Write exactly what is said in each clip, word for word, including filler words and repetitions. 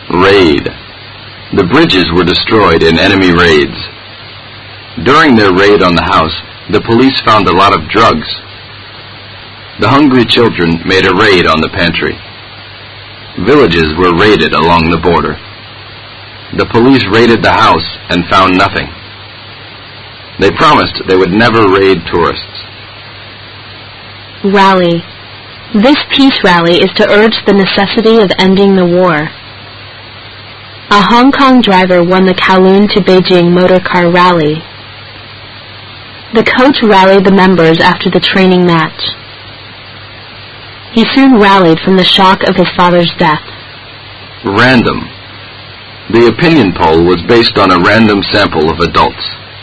Raid. The bridges were destroyed in enemy raids. During their raid on the house, the police found a lot of drugs. The hungry children made a raid on the pantry. Villages were raided along the border. The police raided the house and found nothing. They promised they would never raid tourists. Rally. This peace rally is to urge the necessity of ending the war. A Hong Kong driver won the Kowloon to Beijing motorcar rally. The coach rallied the members after the training match. He soon rallied from the shock of his father's death. Random. The opinion poll was based on a random sample of adults.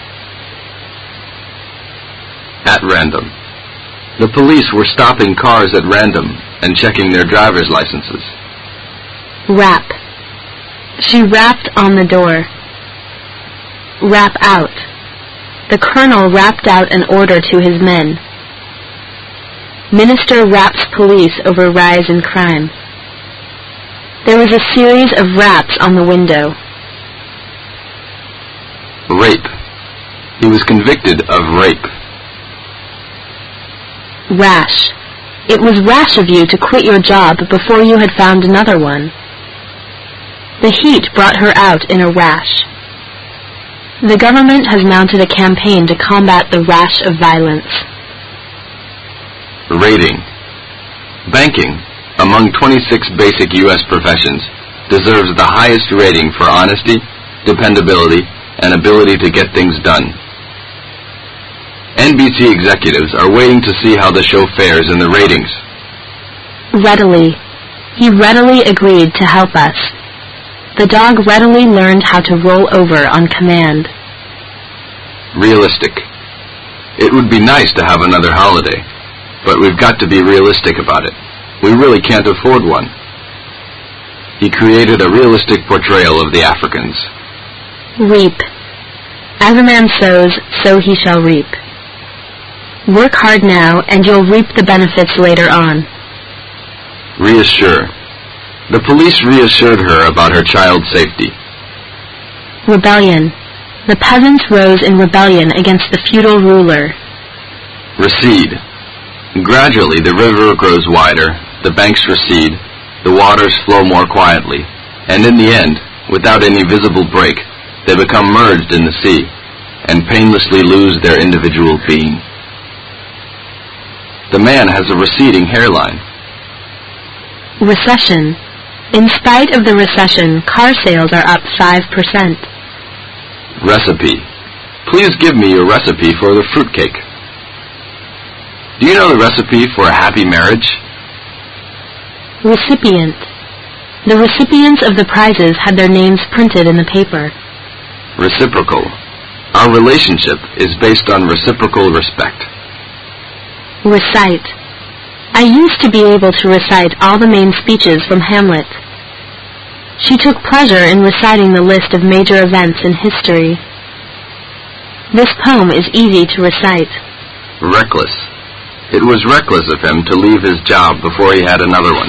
At random. The police were stopping cars at random and checking their driver's licenses. Rap. She rapped on the door. Rap out. The colonel rapped out an order to his men. Minister raps police over rise in crime. There was a series of raps on the window. Rape. He was convicted of rape. Rash. It was rash of you to quit your job before you had found another one. The heat brought her out in a rash. The government has mounted a campaign to combat the rash of violence. Rating. Banking, among twenty-six basic U S professions, deserves the highest rating for honesty, dependability, and ability to get things done. N B C executives are waiting to see how the show fares in the ratings. Readily. He readily agreed to help us. The dog readily learned how to roll over on command. Realistic. It would be nice to have another holiday, but we've got to be realistic about it. We really can't afford one. He created a realistic portrayal of the Africans. Reap. As a man sows, so he shall reap. Work hard now, and you'll reap the benefits later on. Reassure. The police reassured her about her child's safety. Rebellion. The peasants rose in rebellion against the feudal ruler. Recede. Gradually the river grows wider, the banks recede, the waters flow more quietly, and in the end, without any visible break, they become merged in the sea, and painlessly lose their individual being. The man has a receding hairline. Recession. In spite of the recession, car sales are up five percent. Recipe. Please give me your recipe for the fruitcake. Do you know the recipe for a happy marriage? Recipient. The recipients of the prizes had their names printed in the paper. Reciprocal. Our relationship is based on reciprocal respect. Recite. I used to be able to recite all the main speeches from Hamlet. She took pleasure in reciting the list of major events in history. This poem is easy to recite. Reckless. It was reckless of him to leave his job before he had another one.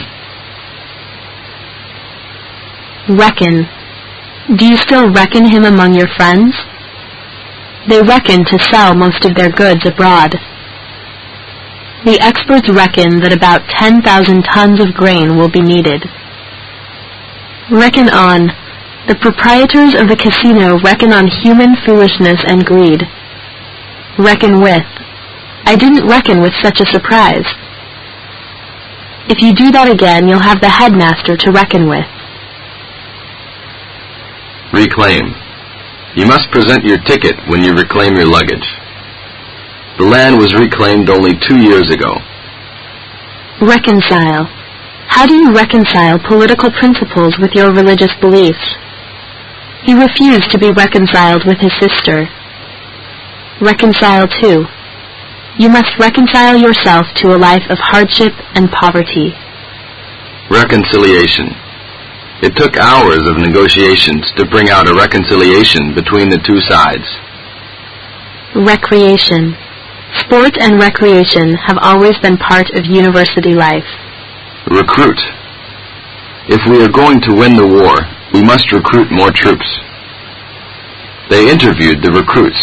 Reckon. Do you still reckon him among your friends? They reckon to sell most of their goods abroad. The experts reckon that about ten thousand tons of grain will be needed. Reckon on. The proprietors of the casino reckon on human foolishness and greed. Reckon with. I didn't reckon with such a surprise. If you do that again, you'll have the headmaster to reckon with. Reclaim. You must present your ticket when you reclaim your luggage. The land was reclaimed only two years ago. Reconcile. How do you reconcile political principles with your religious beliefs? He refused to be reconciled with his sister. Reconcile too. You must reconcile yourself to a life of hardship and poverty. Reconciliation. It took hours of negotiations to bring out a reconciliation between the two sides. Recreation. Sport and recreation have always been part of university life. Recruit. If we are going to win the war, We must recruit more troops. They interviewed the recruits.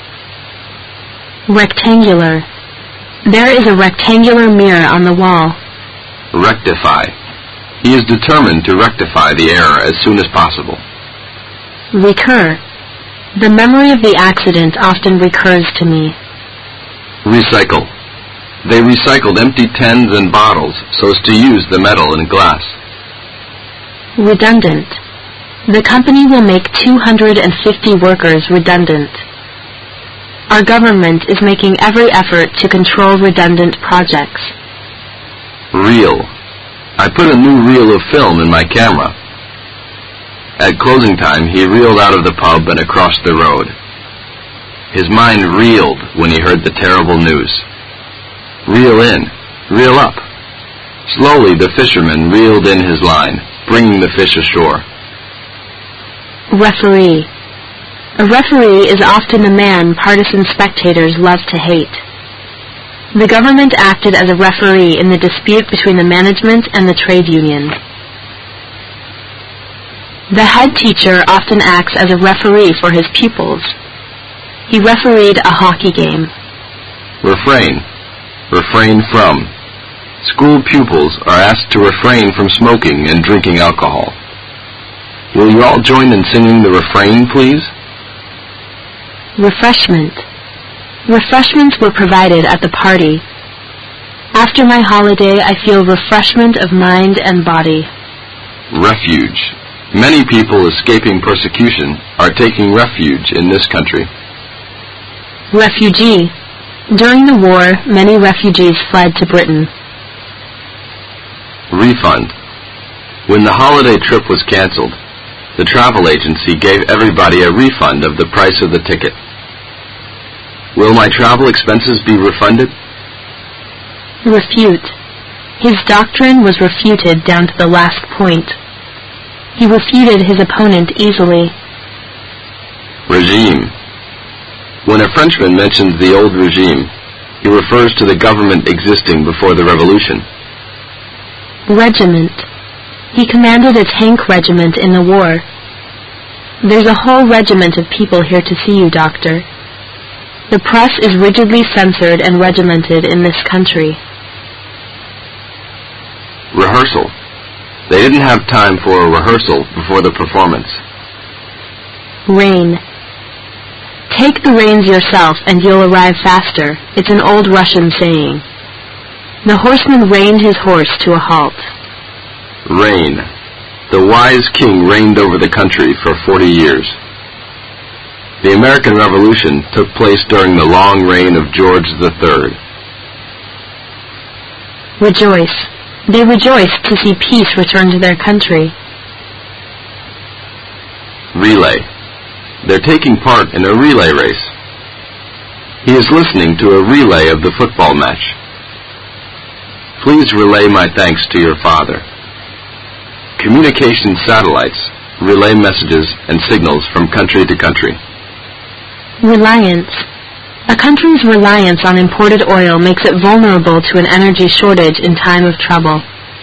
Rectangular. There is a rectangular mirror on the wall. Rectify. He is determined to rectify the error as soon as possible. Recur. The memory of the accident often recurs to me. Recycle. They recycled empty tins and bottles so as to use the metal and glass. Redundant. The company will make two hundred fifty workers redundant. Our government is making every effort to control redundant projects. Reel. I put a new reel of film in my camera. At closing time, he reeled out of the pub and across the road. His mind reeled when he heard the terrible news. Reel in. Reel up. Slowly the fisherman reeled in his line, bringing the fish ashore. Referee. A referee is often a man partisan spectators love to hate. The government acted as a referee in the dispute between the management and the trade union. The head teacher often acts as a referee for his pupils. He refereed a hockey game. Refrain. Refrain from. School pupils are asked to refrain from smoking and drinking alcohol. Will you all join in singing the refrain, please? Refreshment. Refreshments were provided at the party. After my holiday, I feel refreshment of mind and body. Refuge. Many people escaping persecution are taking refuge in this country. Refugee. During the war, many refugees fled to Britain. Refund. When the holiday trip was canceled, the travel agency gave everybody a refund of the price of the ticket. Will my travel expenses be refunded? Refute. His doctrine was refuted down to the last point. He refuted his opponent easily. Regime. When a Frenchman mentions the old regime, he refers to the government existing before the revolution. Regiment. He commanded a tank regiment in the war. There's a whole regiment of people here to see you, Doctor. The press is rigidly censored and regimented in this country. Rehearsal. They didn't have time for a rehearsal before the performance. Rein. Take the reins yourself and you'll arrive faster. It's an old Russian saying. The horseman reined his horse to a halt. Reign. The wise king reigned over the country for forty years. The American Revolution took place during the long reign of George the Third. Rejoice. They rejoiced to see peace return to their country. Relay. They're taking part in a relay race. He is listening to a relay of the football match. Please relay my thanks to your father. Communication satellites relay messages and signals from country to country. Reliance. A country's reliance on imported oil makes it vulnerable to an energy shortage in time of trouble.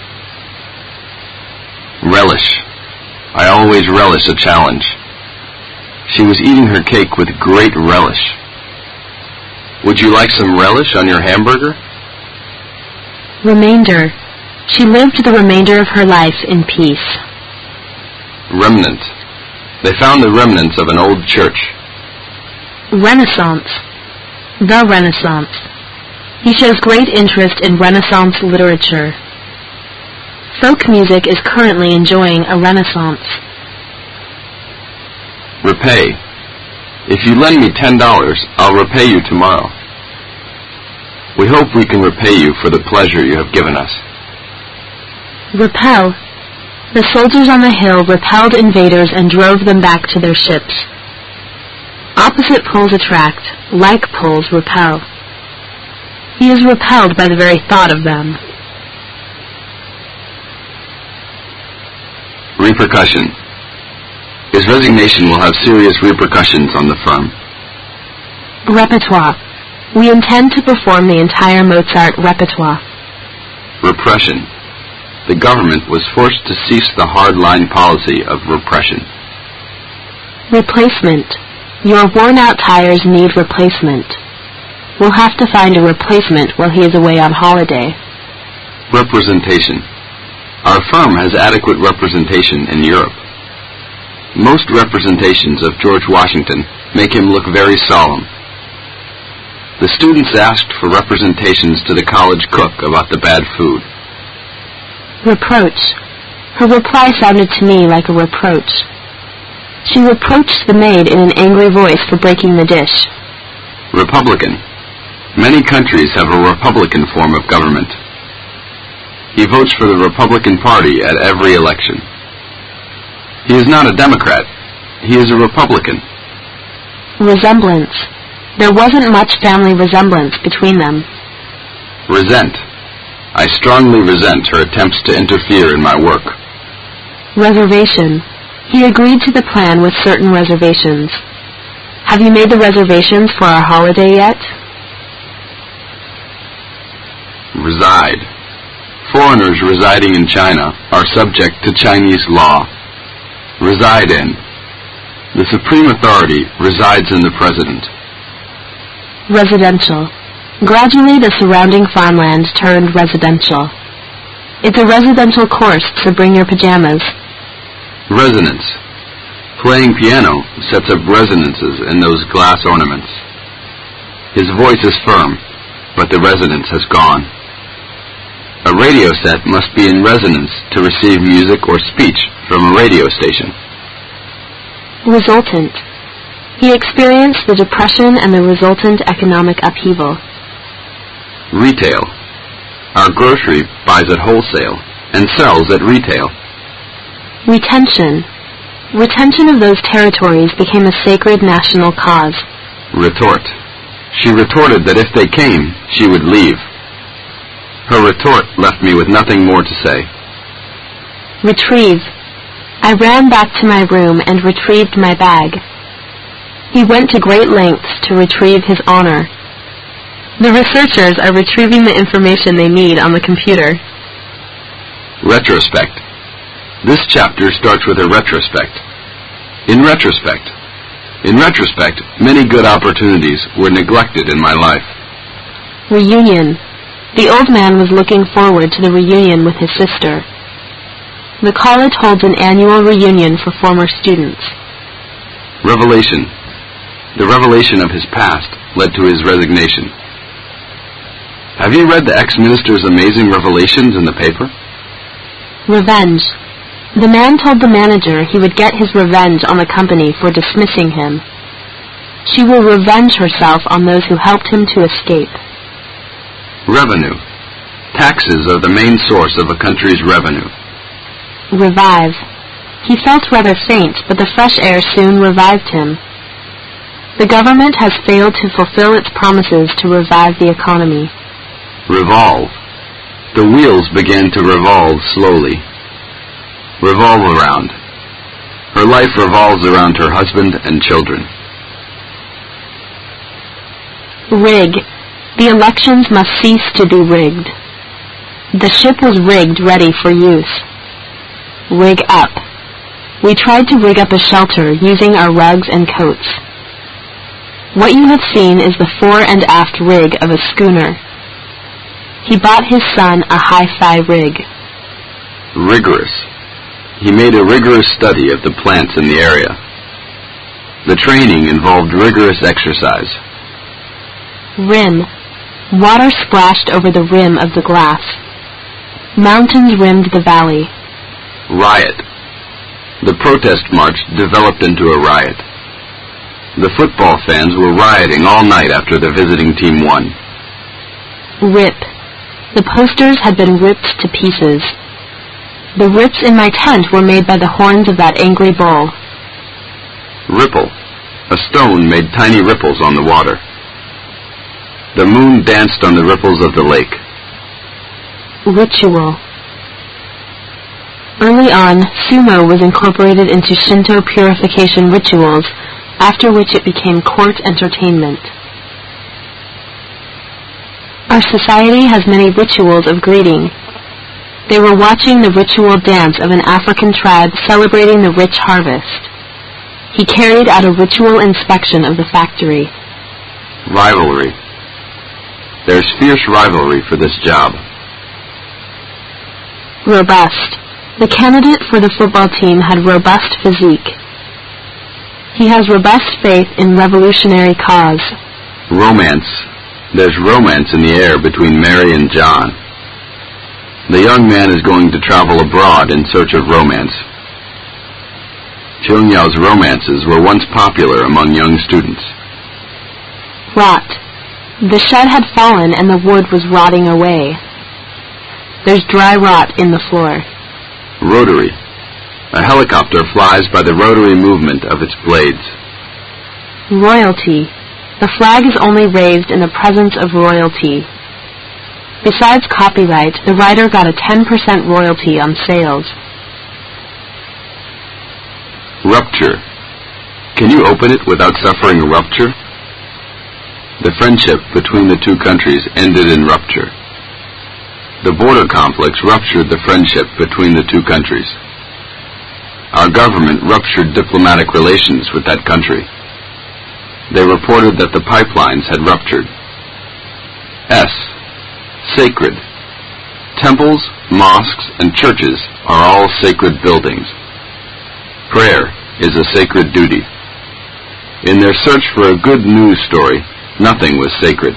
Relish. I always relish a challenge. She was eating her cake with great relish. Would you like some relish on your hamburger? Remainder. She lived the remainder of her life in peace. Remnant. They found the remnants of an old church. Renaissance. The Renaissance. He shows great interest in Renaissance literature. Folk music is currently enjoying a renaissance. Repay. If you lend me ten dollars, I'll repay you tomorrow. We hope we can repay you for the pleasure you have given us. Repel. The soldiers on the hill repelled invaders and drove them back to their ships. Opposite poles attract, like poles repel. He is repelled by the very thought of them. Repercussion. His resignation will have serious repercussions on the firm. Repertoire. We intend to perform the entire Mozart repertoire. Repression. the government was forced to cease the hard-line policy of repression. Replacement. Your worn-out tires need replacement. We'll have to find a replacement while he is away on holiday. Representation. Our firm has adequate representation in Europe. Most representations of George Washington make him look very solemn. The students asked for representations to the college cook about the bad food. Reproach. Her reply sounded to me like a reproach. She reproached the maid in an angry voice for breaking the dish. Republican. Many countries have a Republican form of government. He votes for the Republican Party at every election. He is not a Democrat. He is a Republican. Resemblance. There wasn't much family resemblance between them. Resent. I strongly resent her attempts to interfere in my work. Reservation. He agreed to the plan with certain reservations. Have you made the reservations for our holiday yet? Reside. Foreigners residing in China are subject to Chinese law. Reside in. The supreme authority resides in the President. Residential. Gradually the surrounding farmland turned residential. It's a residential course, so bring your pajamas. Resonance. Playing piano sets up resonances in those glass ornaments. His voice is firm, but the resonance has gone. A radio set must be in resonance to receive music or speech from a radio station. Resultant. He experienced the depression and the resultant economic upheaval. Retail. Our grocery buys at wholesale and sells at retail. Retention. Retention of those territories became a sacred national cause. Retort. She retorted that if they came, she would leave. Her retort left me with nothing more to say. Retrieve. I ran back to my room and retrieved my bag. He went to great lengths to retrieve his honor. The researchers are retrieving the information they need on the computer. Retrospect. This chapter starts with a retrospect. In retrospect. In retrospect, many good opportunities were neglected in my life. Reunion. The old man was looking forward to the reunion with his sister. The college holds an annual reunion for former students. Revelation. The revelation of his past led to his resignation. Have you read the ex-minister's amazing revelations in the paper? Revenge. The man told the manager he would get his revenge on the company for dismissing him. She will revenge herself on those who helped him to escape. Revenue. Taxes are the main source of a country's revenue. Revive. He felt rather faint, but the fresh air soon revived him. The government has failed to fulfill its promises to revive the economy. Revolve. The wheels began to revolve slowly. Revolve around. Her life revolves around her husband and children. Rig. The elections must cease to be rigged. The ship was rigged ready for use. Rig up. We tried to rig up a shelter using our rugs and coats. What you have seen is the fore and aft rig of a schooner. He bought his son a hi-fi rig. Rigorous. He made a rigorous study of the plants in the area. The training involved rigorous exercise. Rim. Water splashed over the rim of the glass. Mountains rimmed the valley. Riot. The protest march developed into a riot. The football fans were rioting all night after the visiting team won. Rip. The posters had been ripped to pieces. The rips in my tent were made by the horns of that angry bull. Ripple. A stone made tiny ripples on the water. The moon danced on the ripples of the lake. Ritual. Early on, sumo was incorporated into Shinto purification rituals, after which it became court entertainment. Our society has many rituals of greeting. They were watching the ritual dance of an African tribe celebrating the rich harvest. He carried out a ritual inspection of the factory. Rivalry. There's fierce rivalry for this job. Robust. The candidate for the football team had robust physique. He has robust faith in revolutionary cause. Romance. There's romance in the air between Mary and John. The young man is going to travel abroad in search of romance. Chung Yao's romances were once popular among young students. Rot. The shed had fallen and the wood was rotting away. There's dry rot in the floor. Rotary. A helicopter flies by the rotary movement of its blades. Royalty. The flag is only raised in the presence of royalty. Besides copyright, the writer got a ten percent royalty on sales. Rupture. Can you open it without suffering a rupture? The friendship between the two countries ended in rupture. The border conflicts ruptured the friendship between the two countries. Our government ruptured diplomatic relations with that country. They reported that the pipelines had ruptured. S. Sacred. Temples, mosques, and churches are all sacred buildings. Prayer is a sacred duty. In their search for a good news story, nothing was sacred.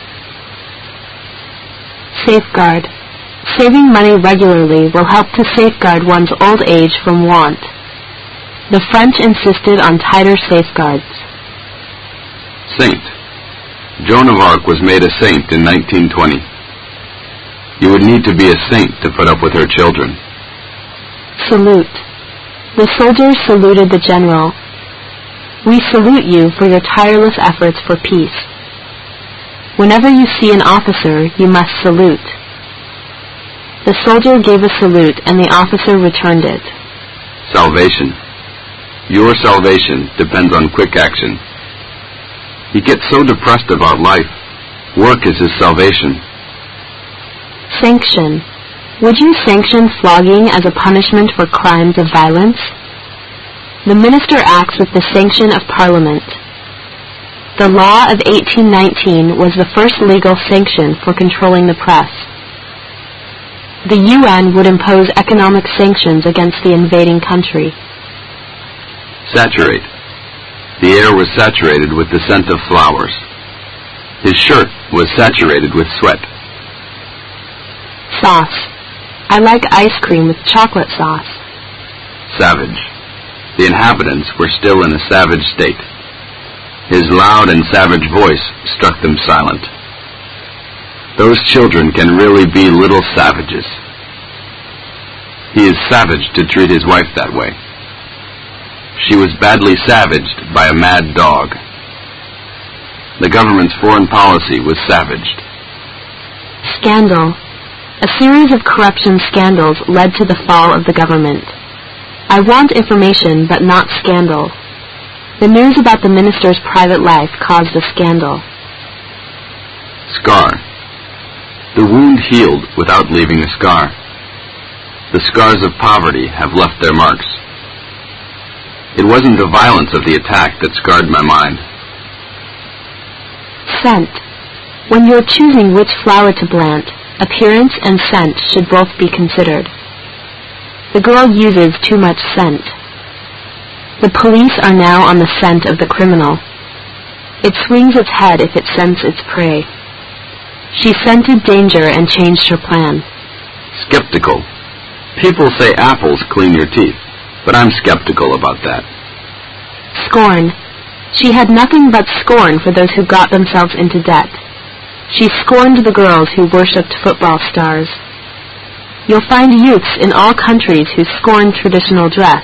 Safeguard. Saving money regularly will help to safeguard one's old age from want. The French insisted on tighter safeguards. Saint. Joan of Arc was made a saint in nineteen twenty. You would need to be a saint to put up with her children. Salute. The soldiers saluted the general. We salute you for your tireless efforts for peace. Whenever you see an officer, you must salute. The soldier gave a salute and the officer returned it. Salvation. Your salvation depends on quick action. He gets so depressed about life. Work is his salvation. Sanction. Would you sanction flogging as a punishment for crimes of violence? The minister acts with the sanction of Parliament. The law of eighteen nineteen was the first legal sanction for controlling the press. The U N would impose economic sanctions against the invading country. Saturate. The air was saturated with the scent of flowers. His shirt was saturated with sweat. Sauce. I like ice cream with chocolate sauce. Savage. The inhabitants were still in a savage state. His loud and savage voice struck them silent. Those children can really be little savages. He is savage to treat his wife that way. She was badly savaged by a mad dog. The government's foreign policy was savaged. Scandal. A series of corruption scandals led to the fall of the government. I want information, but not scandal. The news about the minister's private life caused a scandal. Scar. The wound healed without leaving a scar. The scars of poverty have left their marks. It wasn't the violence of the attack that scarred my mind. Scent. When you're choosing which flower to plant, appearance and scent should both be considered. The girl uses too much scent. The police are now on the scent of the criminal. It swings its head if it scents its prey. She scented danger and changed her plan. Skeptical. People say apples clean your teeth, but I'm skeptical about that. Scorn. She had nothing but scorn for those who got themselves into debt. She scorned the girls who worshipped football stars. You'll find youths in all countries who scorn traditional dress.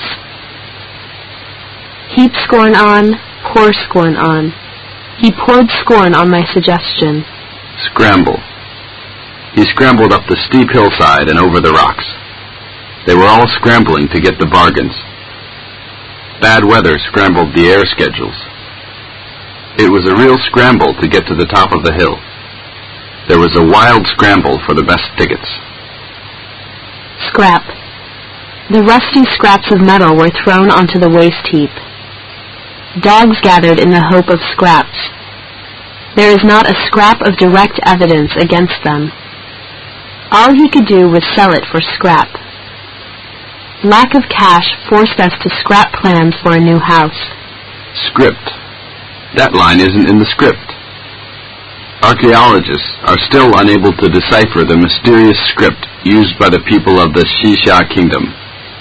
Heap scorn on, pour scorn on. He poured scorn on my suggestion. Scramble. He scrambled up the steep hillside and over the rocks. They were all scrambling to get the bargains. Bad weather scrambled the air schedules. It was a real scramble to get to the top of the hill. There was a wild scramble for the best tickets. Scrap. The rusty scraps of metal were thrown onto the waste heap. Dogs gathered in the hope of scraps. There is not a scrap of direct evidence against them. All he could do was sell it for scrap. Lack of cash forced us to scrap plans for a new house. Script. That line isn't in the script. Archaeologists are still unable to decipher the mysterious script used by the people of the Xisha kingdom.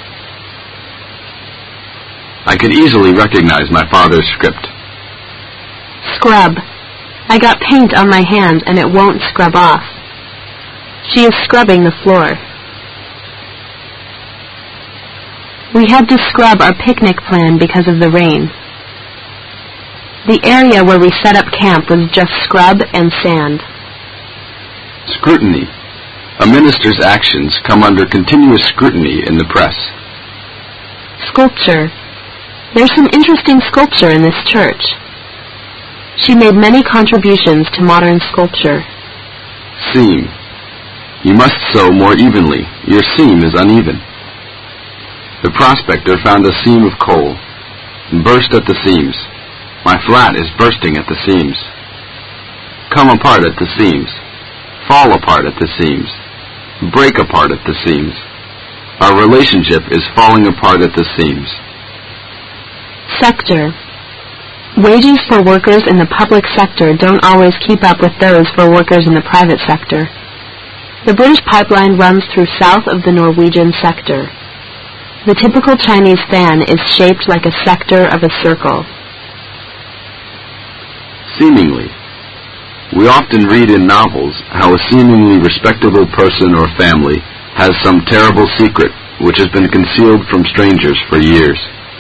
I could easily recognize my father's script. Scrub. I got paint on my hand and it won't scrub off. She is scrubbing the floor. We had to scrub our picnic plan because of the rain. The area where we set up camp was just scrub and sand. Scrutiny. A minister's actions come under continuous scrutiny in the press. Sculpture. There's some interesting sculpture in this church. She made many contributions to modern sculpture. Seam. You must sew more evenly. Your seam is uneven. The prospector found a seam of coal and burst at the seams. My flat is bursting at the seams. Come apart at the seams. Fall apart at the seams. Break apart at the seams. Our relationship is falling apart at the seams. Sector. Wages for workers in the public sector don't always keep up with those for workers in the private sector. The British pipeline runs through south of the Norwegian sector. The typical Chinese fan is shaped like a sector of a circle. Seemingly. We often read in novels how a seemingly respectable person or family has some terrible secret which has been concealed from strangers for years.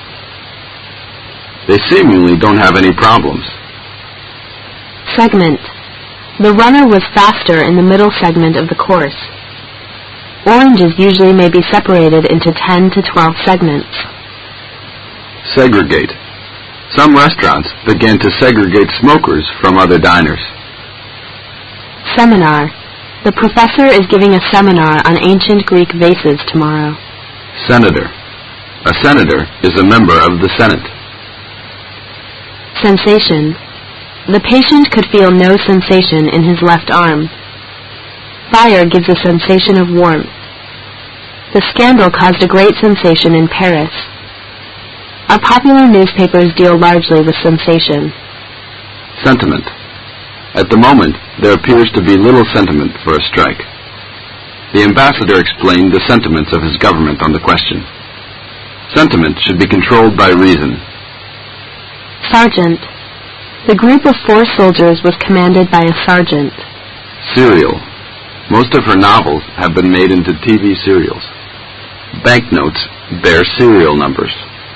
They seemingly don't have any problems. Segment. The runner was faster in the middle segment of the course. Oranges usually may be separated into ten to twelve segments. Segregate. Some restaurants began to segregate smokers from other diners. Seminar. The professor is giving a seminar on ancient Greek vases tomorrow. Senator. A senator is a member of the Senate. Sensation. The patient could feel no sensation in his left arm. Fire gives a sensation of warmth. The scandal caused a great sensation in Paris. Our popular newspapers deal largely with sensation. Sentiment. At the moment, there appears to be little sentiment for a strike. The ambassador explained the sentiments of his government on the question. Sentiment should be controlled by reason. Sergeant. The group of four soldiers was commanded by a sergeant. Serial. Most of her novels have been made into T V serials. Banknotes bear serial numbers.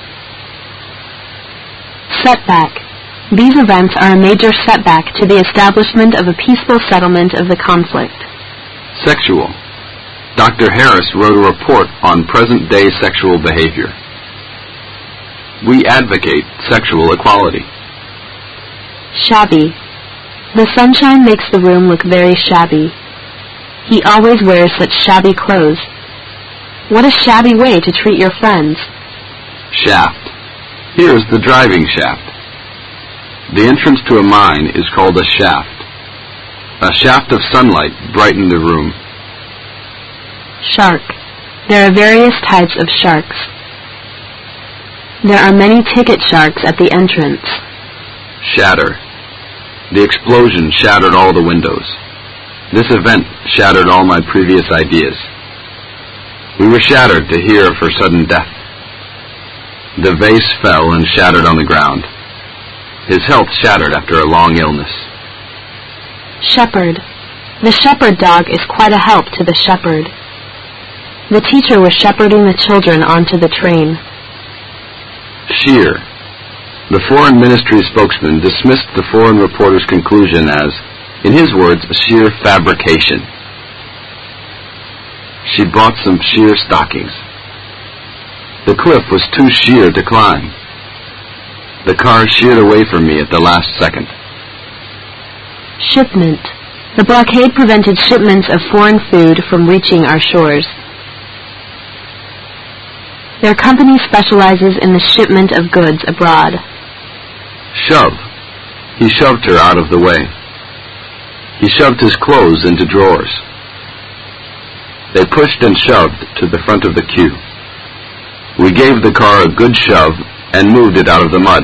Setback. These events are a major setback to the establishment of a peaceful settlement of the conflict. Sexual. Doctor Harris wrote a report on present-day sexual behavior. We advocate sexual equality. Shabby. The sunshine makes the room look very shabby. He always wears such shabby clothes. What a shabby way to treat your friends. Shaft. Here's the driving shaft. The entrance to a mine is called a shaft. A shaft of sunlight brightened the room. Shark. There are various types of sharks. There are many ticket sharks at the entrance. Shatter. The explosion shattered all the windows. This event shattered all my previous ideas. We were shattered to hear of her sudden death. The vase fell and shattered on the ground. His health shattered after a long illness. Shepherd. The shepherd dog is quite a help to the shepherd. The teacher was shepherding the children onto the train. Sheer. The foreign ministry spokesman dismissed the foreign reporter's conclusion as, in his words, a sheer fabrication. She bought some sheer stockings. The cliff was too sheer to climb. The car sheared away from me at the last second. Their company specializes in the shipment of goods abroad. Shove. He shoved her out of the way. He shoved his clothes into drawers. They pushed and shoved to the front of the queue. We gave the car a good shove and moved it out of the mud.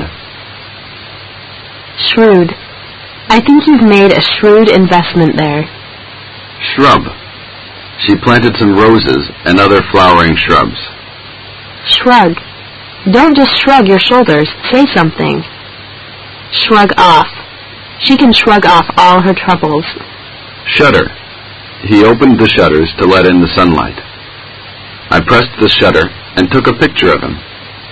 Shrewd. I think you've made a shrewd investment there. Shrub. She planted some roses and other flowering shrubs. Shrug. Don't just shrug your shoulders. Say something. Shrug off. She can shrug off all her troubles. Shutter. He opened the shutters to let in the sunlight. I pressed the shutter and took a picture of him.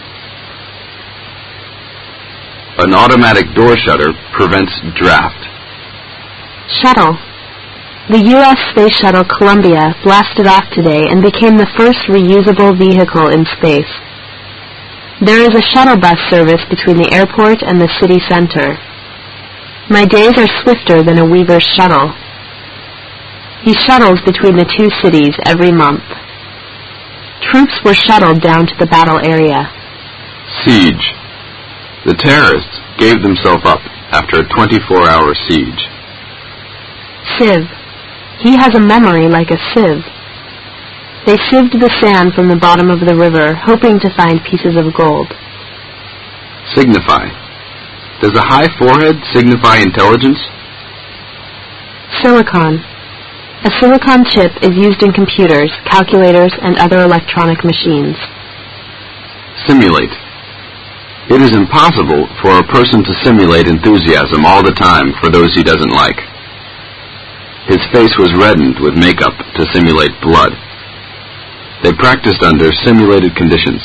An automatic door shutter prevents draft. Shuttle. The U S Space Shuttle Columbia blasted off today and became the first reusable vehicle in space. There is a shuttle bus service between the airport and the city center. My days are swifter than a weaver's shuttle. He shuttles between the two cities every month. Troops were shuttled down to the battle area. Siege. The terrorists gave themselves up after a twenty-four hour siege. Sieve. He has a memory like a sieve. They sieved the sand from the bottom of the river, hoping to find pieces of gold. Signify. Does a high forehead signify intelligence? Silicon. A silicon chip is used in computers, calculators, and other electronic machines. Simulate. It is impossible for a person to simulate enthusiasm all the time for those he doesn't like. His face was reddened with makeup to simulate blood. They practiced under simulated conditions.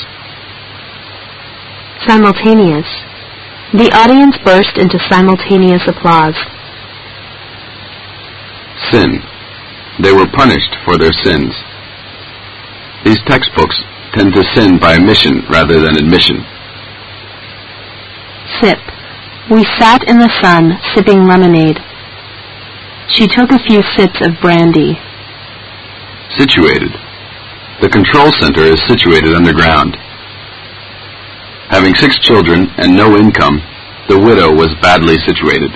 Simultaneous. The audience burst into simultaneous applause. Sin. They were punished for their sins. These textbooks tend to sin by omission rather than admission. Sip. We sat in the sun, sipping lemonade. She took a few sips of brandy. Situated. The control center is situated underground. Having six children and no income, the widow was badly situated.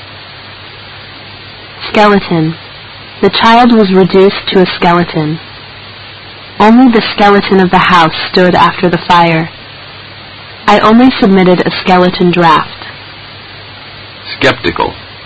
Skeleton. The child was reduced to a skeleton. Only the skeleton of the house stood after the fire. I only submitted a skeleton draft. Skeptical.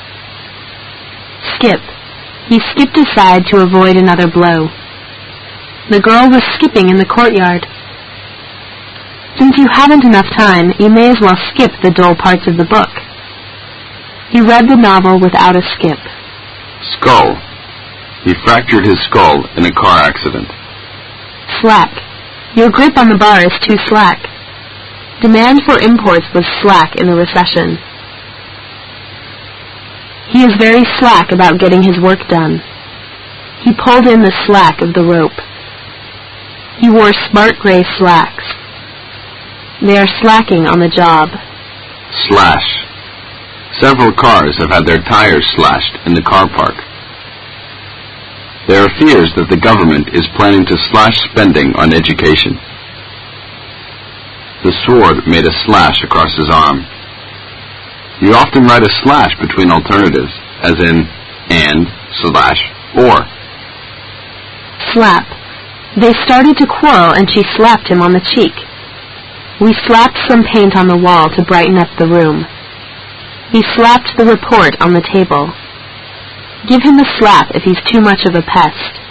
Skip. He skipped aside to avoid another blow. The girl was skipping in the courtyard. Since you haven't enough time, you may as well skip the dull parts of the book. He read the novel without a skip. Skull. He fractured his skull in a car accident. Slack. Your grip on the bar is too slack. Demand for imports was slack in the recession. He is very slack about getting his work done. He pulled in the slack of the rope. He wore smart gray slacks. They are slacking on the job. Slash. Several cars have had their tires slashed in the car park. There are fears that the government is planning to slash spending on education. The sword made a slash across his arm. You often write a slash between alternatives, as in and, slash, or. Slap. They started to quarrel and she slapped him on the cheek. We slapped some paint on the wall to brighten up the room. He slapped the report on the table. Give him a slap if he's too much of a pest.